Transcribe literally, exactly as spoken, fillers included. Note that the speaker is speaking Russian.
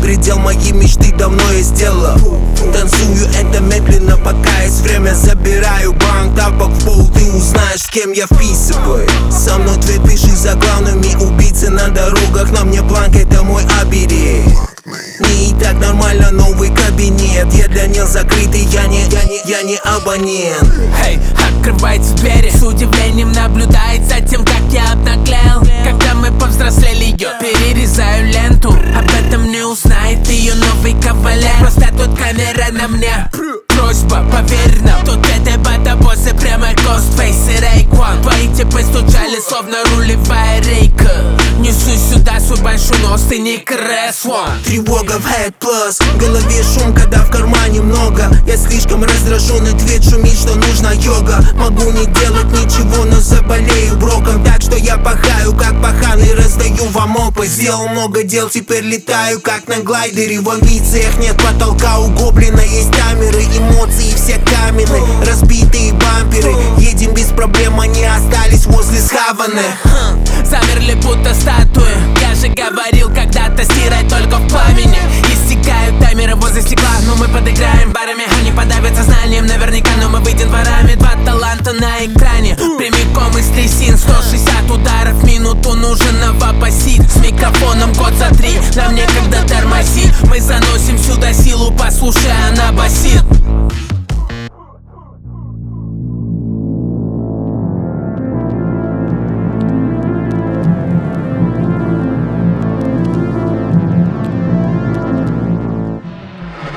предел моей мечты давно я сделал. Танцую это медленно, пока есть время. Забираю банк, тапок в пол, ты узнаешь, с кем я вписываю. Со мной твит, пиши за главными убийцы на дорогах. На мне бланк, это мой оберег. Не и так нормально, новый кабинет. Я для них закрытый, я не, я не, я не абонент. Эй, hey, открываются двери. С удивлением наблюдает за тем, как я обнаглел. Когда мы повзрослели, я перерезаю ленту. Об этом не узнает ее новый кавалер. Просто тут камера на мне. Просьба, поверь нам, тут это бата боссы, прямо Ghostface и Rayquan. Твои типы стучали, словно рулевая рейка. Несу сюда свой большой нос, ты не Крэс Ван. Тревога в Head Plus, в голове шум, когда в кармане много. Я слишком раздраженный, твит шумит, что нужна йога. Могу не делать ничего, но заболею броком. Так что я пахаю, как паханый, раздаю вам опыт. Сделал много дел, теперь летаю, как на глайдере. В амбициях нет потолка, у гоблина есть камеры. Эмоции все каменные, разбитые бамперы. Едем без проблем, они остались возле схаваны. Замерли будто статуи. Я же говорил когда-то, стирать только в пламени. Истекают таймеры возле стекла, но мы подыграем барами. Они подавят сознанием наверняка, но мы выйдем дворами. Два таланта на экране, прямиком из трясин. Сто шестьдесят ударов в минуту, нужен новопосит. С микрофоном год за три, нам некогда тормозить. Мы заносим сюда силу, послушай, она басит.